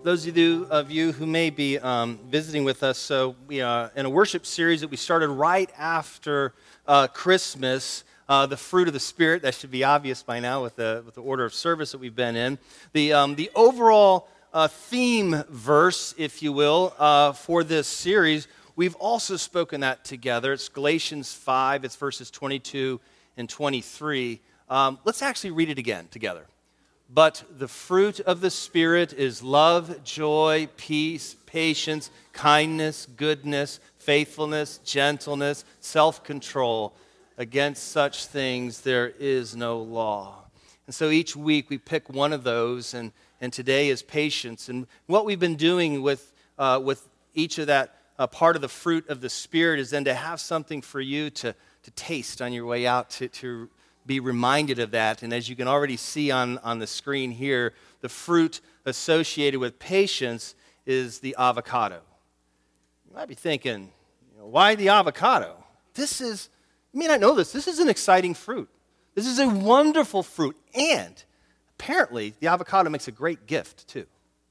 Those of you who may be visiting with us, so we are in a worship series that we started right after Christmas, the fruit of the Spirit. That should be obvious by now with the order of service that we've been in. The overall theme verse, if you will, for this series, we've also spoken that together. It's Galatians 5, it's verses 22 and 23. Let's actually read it again together. But the fruit of the Spirit is love, joy, peace, patience, kindness, goodness, faithfulness, gentleness, self-control. Against such things there is no law. And so each week we pick one of those, and today is patience. And what we've been doing with each of that part of the fruit of the Spirit is then to have something for you to taste on your way out, to be reminded of that. And as you can already see on the screen here, the fruit associated with patience is the avocado. You might be thinking, why the avocado? You may not know this. This is an exciting fruit. This is a wonderful fruit. And apparently, the avocado makes a great gift, too.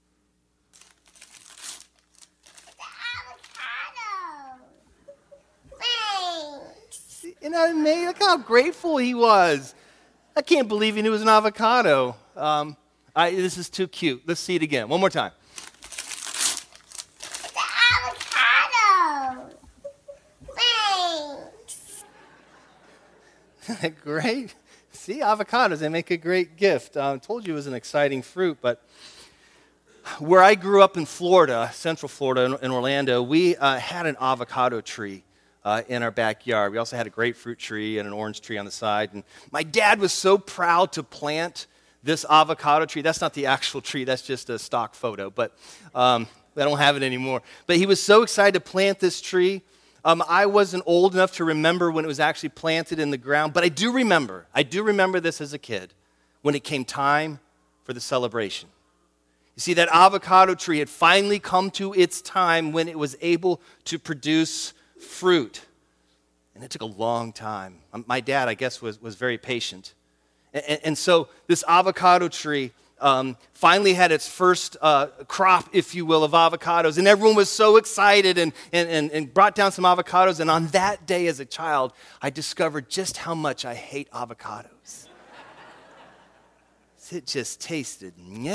Look how grateful he was. I can't believe he knew it was an avocado. This is too cute. Let's see it again. One more time. It's an avocado. Thanks. Isn't that great? See, avocados, they make a great gift. I told you it was an exciting fruit, but where I grew up in Florida, Central Florida, in Orlando, we had an avocado tree in our backyard. We also had a grapefruit tree and an orange tree on the side. And my dad was so proud to plant this avocado tree. That's not the actual tree. That's just a stock photo. But I don't have it anymore. But he was so excited to plant this tree. I wasn't old enough to remember when it was actually planted in the ground. But I do remember this as a kid when it came time for the celebration. You see, that avocado tree had finally come to its time when it was able to produce fruit. And it took a long time. My dad, I guess, was very patient. And so this avocado tree finally had its first crop, if you will, of avocados. And everyone was so excited and brought down some avocados. And on that day as a child, I discovered just how much I hate avocados. It just tasted,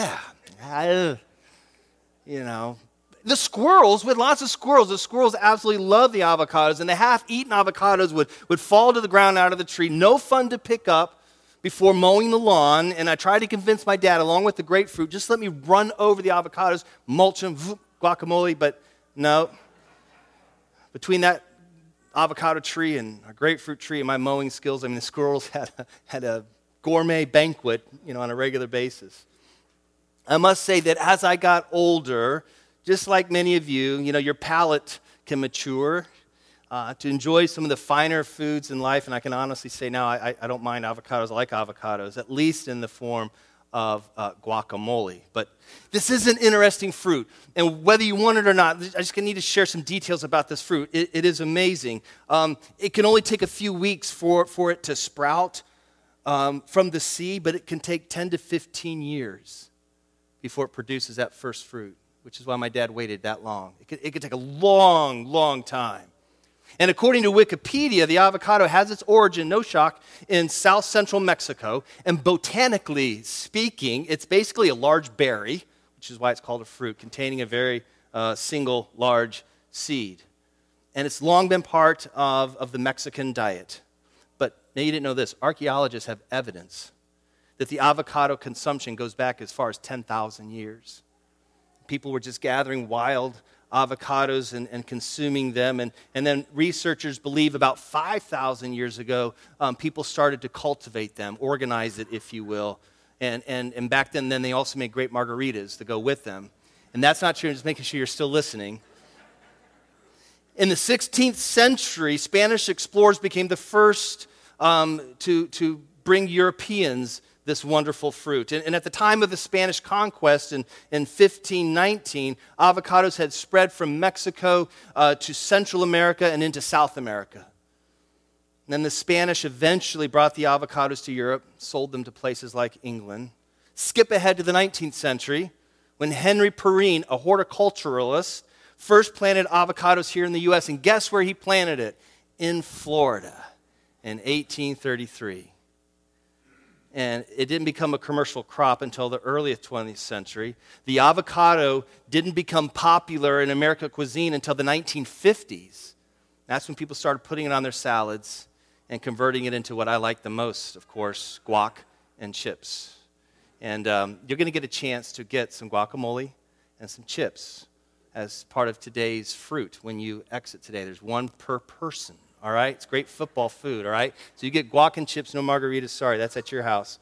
The squirrels, with lots of squirrels, the squirrels absolutely love the avocados, and the half-eaten avocados would fall to the ground out of the tree. No fun to pick up before mowing the lawn, and I tried to convince my dad, along with the grapefruit, just let me run over the avocados, mulch them, guacamole, but no. Between that avocado tree and a grapefruit tree and my mowing skills, the squirrels had a gourmet banquet, on a regular basis. I must say that as I got older, just like many of you, your palate can mature to enjoy some of the finer foods in life. And I can honestly say now I don't mind avocados. I like avocados, at least in the form of guacamole. But this is an interesting fruit. And whether you want it or not, I just need to share some details about this fruit. It is amazing. It can only take a few weeks for it to sprout from the seed, but it can take 10 to 15 years before it produces that first fruit, which is why my dad waited that long. It could take a long, long time. And according to Wikipedia, the avocado has its origin, no shock, in south central Mexico. And botanically speaking, it's basically a large berry, which is why it's called a fruit, containing a very single large seed. And it's long been part of the Mexican diet. But now you didn't know this. Archaeologists have evidence that the avocado consumption goes back as far as 10,000 years. People were just gathering wild avocados and consuming them. And then researchers believe about 5,000 years ago, people started to cultivate them, organize it, if you will. And back then they also made great margaritas to go with them. And that's not true, just making sure you're still listening. In the 16th century, Spanish explorers became the first to bring Europeans this wonderful fruit. And at the time of the Spanish conquest in 1519, avocados had spread from Mexico to Central America and into South America. And then the Spanish eventually brought the avocados to Europe, sold them to places like England. Skip ahead to the 19th century, when Henry Perrine, a horticulturalist, first planted avocados here in the U.S. And guess where he planted it? In Florida in 1833. And it didn't become a commercial crop until the early 20th century. The avocado didn't become popular in American cuisine until the 1950s. That's when people started putting it on their salads and converting it into what I like the most, of course, guac and chips. And you're going to get a chance to get some guacamole and some chips as part of today's fruit when you exit today. There's one per person. All right? It's great football food, all right? So you get guac and chips, no margaritas. Sorry, that's at your house.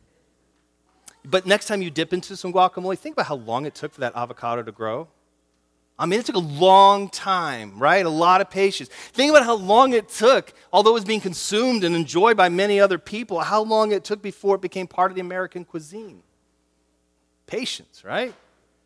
But next time you dip into some guacamole, think about how long it took for that avocado to grow. I mean, it took a long time, right? A lot of patience. Think about how long it took, although it was being consumed and enjoyed by many other people, how long it took before it became part of the American cuisine. Patience, right?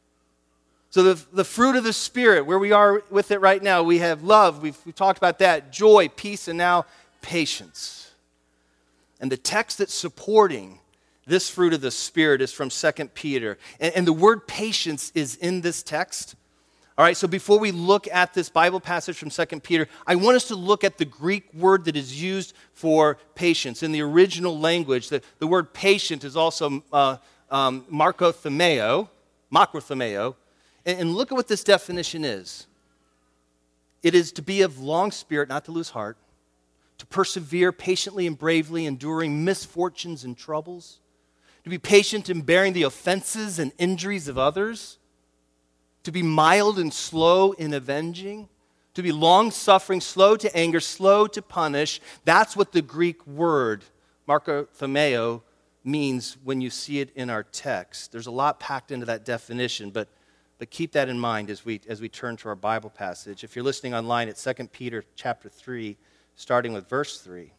So the fruit of the Spirit, where we are with it right now, we have love, we've talked about that, joy, peace, and now patience. And the text that's supporting this fruit of the Spirit is from 2 Peter. And the word patience is in this text. All right, so before we look at this Bible passage from 2 Peter, I want us to look at the Greek word that is used for patience. In the original language, the word patient is also makrothumeo. And look at what this definition is. It is to be of long spirit, not to lose heart, to persevere patiently and bravely, enduring misfortunes and troubles, to be patient in bearing the offenses and injuries of others, to be mild and slow in avenging, to be long-suffering, slow to anger, slow to punish. That's what the Greek word, makrothumeo, means when you see it in our text. There's a lot packed into that definition, but keep that in mind as we turn to our Bible passage. If you're listening online, it's 2 Peter chapter 3, starting with verse 3.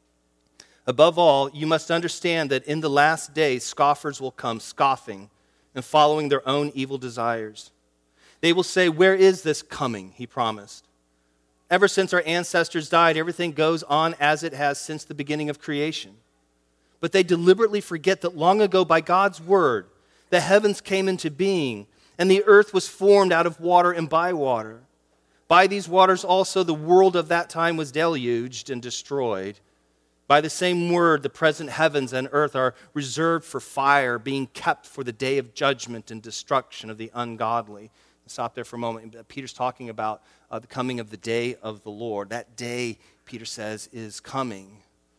Above all, you must understand that in the last days scoffers will come, scoffing and following their own evil desires. They will say, "Where is this coming?" he promised. Ever since our ancestors died, everything goes on as it has since the beginning of creation. But they deliberately forget that long ago by God's word, the heavens came into being, and the earth was formed out of water and by water. By these waters also the world of that time was deluged and destroyed. By the same word, the present heavens and earth are reserved for fire, being kept for the day of judgment and destruction of the ungodly. Stop there for a moment. Peter's talking about the coming of the day of the Lord. That day, Peter says, is coming.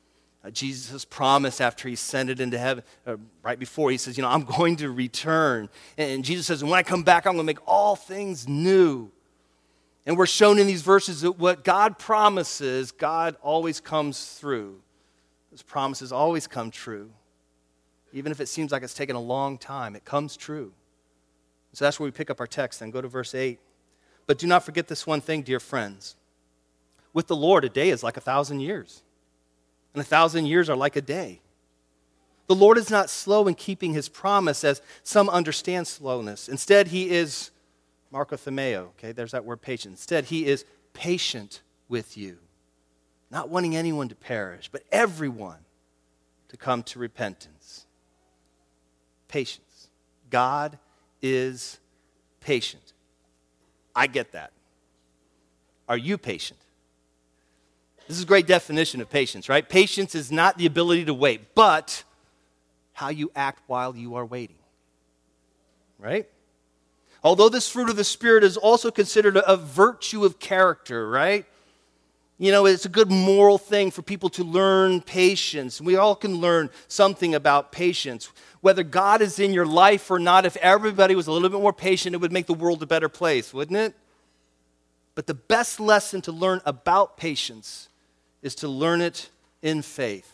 Jesus promised after he ascended into heaven, right before, he says, I'm going to return. And Jesus says, when I come back, I'm going to make all things new. And we're shown in these verses that what God promises, God always comes through. His promises always come true. Even if it seems like it's taken a long time, it comes true. So that's where we pick up our text then. Go to verse 8. But do not forget this one thing, dear friends. With the Lord, a day is like 1,000 years. And 1,000 years are like a day. The Lord is not slow in keeping his promise, as some understand slowness. Instead, he is makrothumeo. Okay, there's that word patient. Instead, he is patient with you, not wanting anyone to perish, but everyone to come to repentance. Patience. God is patient. I get that. Are you patient? This is a great definition of patience, right? Patience is not the ability to wait, but how you act while you are waiting, right? Although this fruit of the Spirit is also considered a virtue of character, right? It's a good moral thing for people to learn patience. We all can learn something about patience. Whether God is in your life or not, if everybody was a little bit more patient, it would make the world a better place, wouldn't it? But the best lesson to learn about patience is to learn it in faith.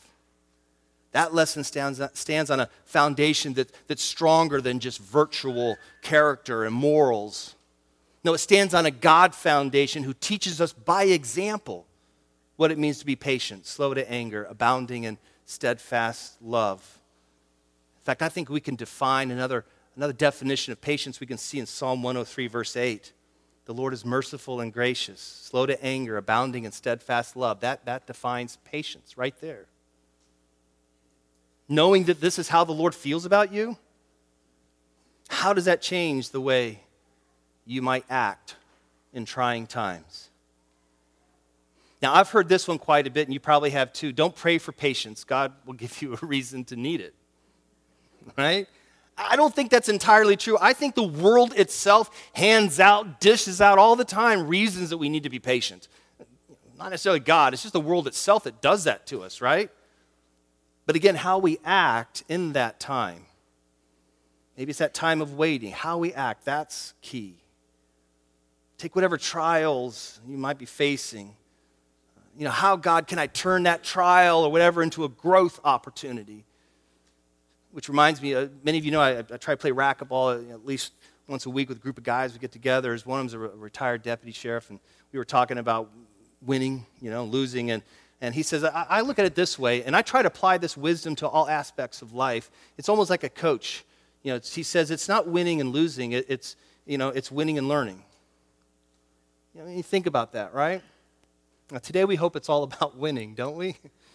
That lesson stands on a foundation that's stronger than just virtual character and morals. No, it stands on a God foundation who teaches us by example what it means to be patient, slow to anger, abounding in steadfast love. In fact, I think we can define another definition of patience we can see in Psalm 103, verse 8. The Lord is merciful and gracious, slow to anger, abounding in steadfast love. That defines patience right there. Knowing that this is how the Lord feels about you, How does that change the way you might act in trying times? Now, I've heard this one quite a bit, and you probably have too. Don't pray for patience. God will give you a reason to need it. Right? I don't think that's entirely true. I think the world itself hands out, dishes out all the time reasons that we need to be patient. Not necessarily God, it's just the world itself that does that to us, right? But again, how we act in that time. Maybe it's that time of waiting. How we act, that's key. Take whatever trials you might be facing. How, God, can I turn that trial or whatever into a growth opportunity? Which reminds me, many of you know I try to play racquetball at least once a week with a group of guys. We get together. One of them's a retired deputy sheriff, and we were talking about winning, losing. And he says, I look at it this way, and I try to apply this wisdom to all aspects of life. It's almost like a coach. He says it's not winning and losing. It's winning and learning. You think about that, right? Now, today we hope it's all about winning, don't we?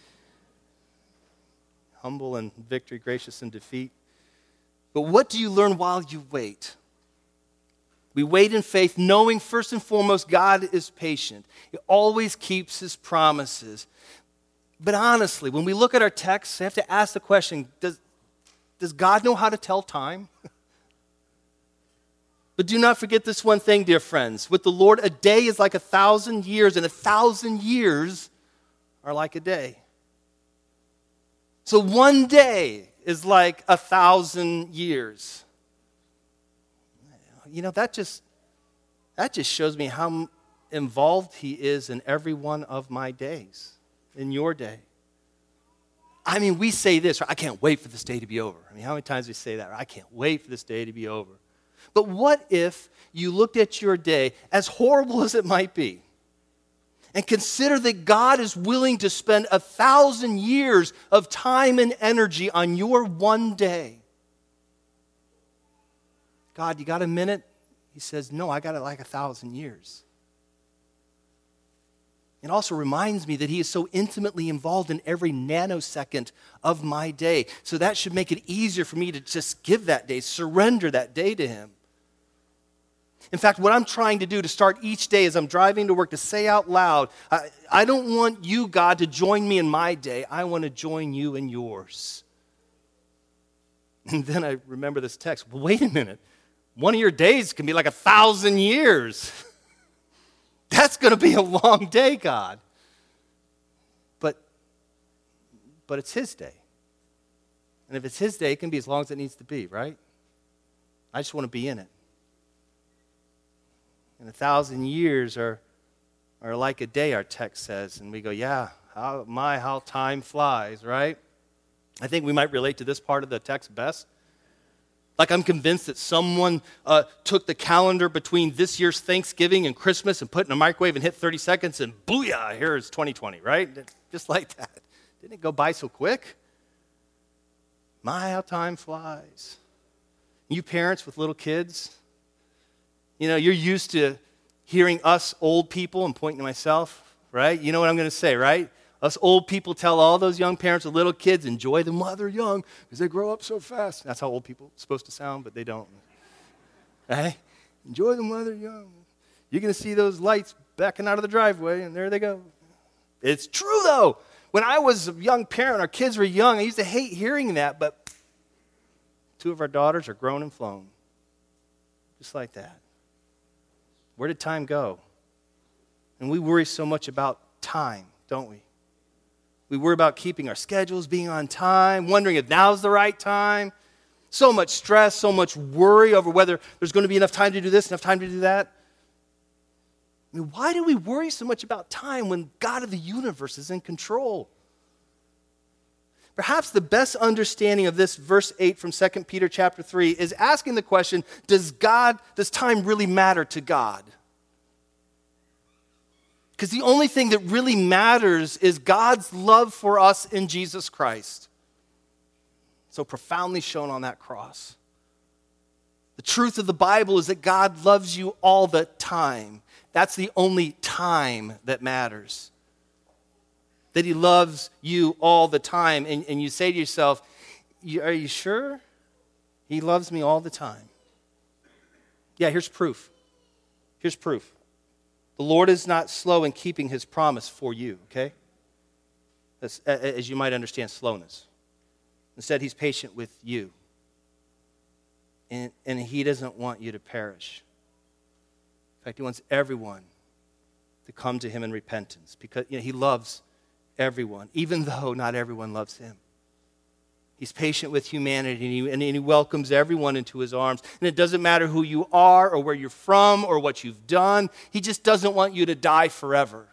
Humble in victory, gracious in defeat. But what do you learn while you wait? We wait in faith, knowing first and foremost God is patient. He always keeps his promises. But honestly, when we look at our texts, we have to ask the question, does God know how to tell time? But do not forget this one thing, dear friends. With the Lord, a day is like 1,000 years, and 1,000 years are like a day. So one day is like 1,000 years. That just shows me how involved he is in every one of my days, in your day. I mean, we say this, I can't wait for this day to be over. I mean, how many times we say that? I can't wait for this day to be over. But what if you looked at your day, as horrible as it might be, and consider that God is willing to spend 1,000 years of time and energy on your one day? God, you got a minute? He says, no, I got it like 1,000 years. It also reminds me that he is so intimately involved in every nanosecond of my day. So that should make it easier for me to just give that day, surrender that day to him. In fact, what I'm trying to do to start each day as I'm driving to work, to say out loud, I don't want you, God, to join me in my day. I want to join you in yours. And then I remember this text. Well, wait a minute. One of your days can be like 1,000 years. That's going to be a long day, God. But it's his day. And if it's his day, it can be as long as it needs to be, right? I just want to be in it. And 1,000 years are like a day, our text says. And we go, yeah, how time flies, right? I think we might relate to this part of the text best. Like, I'm convinced that someone took the calendar between this year's Thanksgiving and Christmas and put it in a microwave and hit 30 seconds and booyah, here's 2020, right? Just like that. Didn't it go by so quick? My, how time flies. You parents with little kids, you're used to hearing us old people, I'm pointing to myself, right? You know what I'm going to say, right? Us old people tell all those young parents with little kids, enjoy them while they're young because they grow up so fast. That's how old people are supposed to sound, but they don't. Right? Enjoy them while they're young. You're going to see those lights backing out of the driveway, and there they go. It's true, though. When I was a young parent, our kids were young, I used to hate hearing that, but 2 of our daughters are grown and flown. Just like that. Where did time go? And we worry so much about time, don't we? We worry about keeping our schedules, being on time, wondering if now's the right time. So much stress, so much worry over whether there's going to be enough time to do this, enough time to do that. I mean, why do we worry so much about time when God of the universe is in control? Perhaps the best understanding of this verse 8 from 2 Peter chapter 3 is asking the question, does time really matter to God? Because the only thing that really matters is God's love for us in Jesus Christ. So profoundly shown on that cross. The truth of the Bible is that God loves you all the time. That's the only time that matters. That he loves you all the time. And you say to yourself, are you sure? He loves me all the time. Yeah, here's proof. Here's proof. The Lord is not slow in keeping his promise for you, okay? That's, as you might understand, slowness. Instead, he's patient with you. And he doesn't want you to perish. In fact, he wants everyone to come to him in repentance because he loves everyone, even though not everyone loves him. He's patient with humanity, and he welcomes everyone into his arms. And it doesn't matter who you are or where you're from or what you've done. He just doesn't want you to die forever.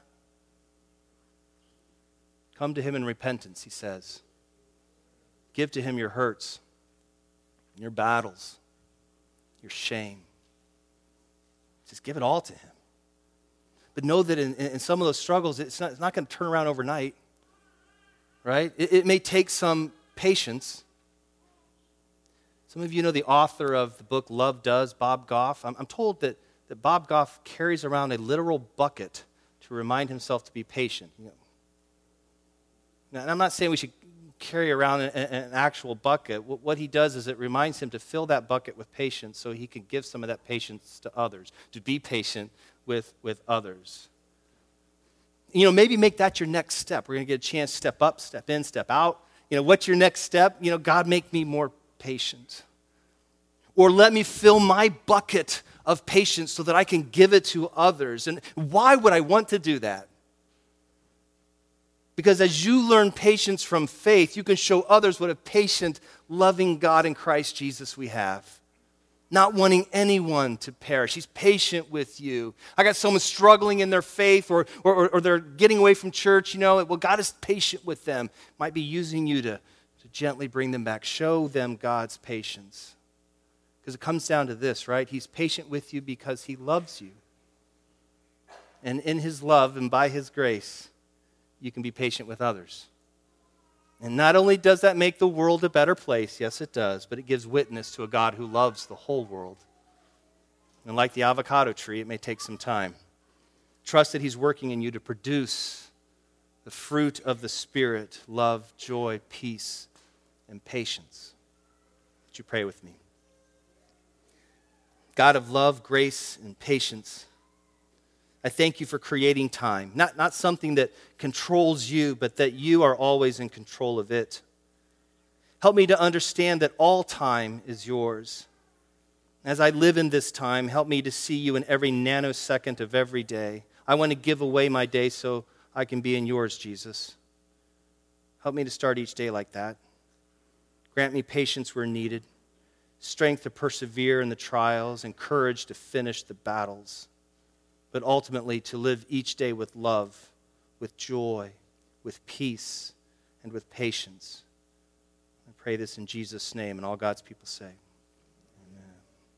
Come to him in repentance, he says. Give to him your hurts, your battles, your shame. Just give it all to him. But know that in some of those struggles, it's not going to turn around overnight, right? It may take some patience. Some of you know the author of the book Love Does, Bob Goff. I'm told that Bob Goff carries around a literal bucket to remind himself to be patient. Now, and I'm not saying we should carry around an actual bucket. What he does is it reminds him to fill that bucket with patience so he can give some of that patience to others, to be patient with others. Maybe make that your next step. We're going to get a chance to step up, step in, step out. What's your next step? God, make me more patient. Or let me fill my bucket of patience so that I can give it to others. And why would I want to do that? Because as you learn patience from faith, you can show others what a patient, loving God in Christ Jesus we have. Not wanting anyone to perish. He's patient with you. I got someone struggling in their faith or they're getting away from church, well, God is patient with them. Might be using you to gently bring them back. Show them God's patience. Because it comes down to this, right? He's patient with you because he loves you. And in his love and by his grace, you can be patient with others. And not only does that make the world a better place, yes it does, but it gives witness to a God who loves the whole world. And like the avocado tree, it may take some time. Trust that he's working in you to produce the fruit of the Spirit, love, joy, peace, and patience. Would you pray with me? God of love, grace, and patience, I thank you for creating time, not something that controls you, but that you are always in control of it. Help me to understand that all time is yours. As I live in this time, help me to see you in every nanosecond of every day. I want to give away my day so I can be in yours, Jesus. Help me to start each day like that. Grant me patience where needed, strength to persevere in the trials, and courage to finish the battles, but ultimately to live each day with love, with joy, with peace, and with patience. I pray this in Jesus' name, and all God's people say.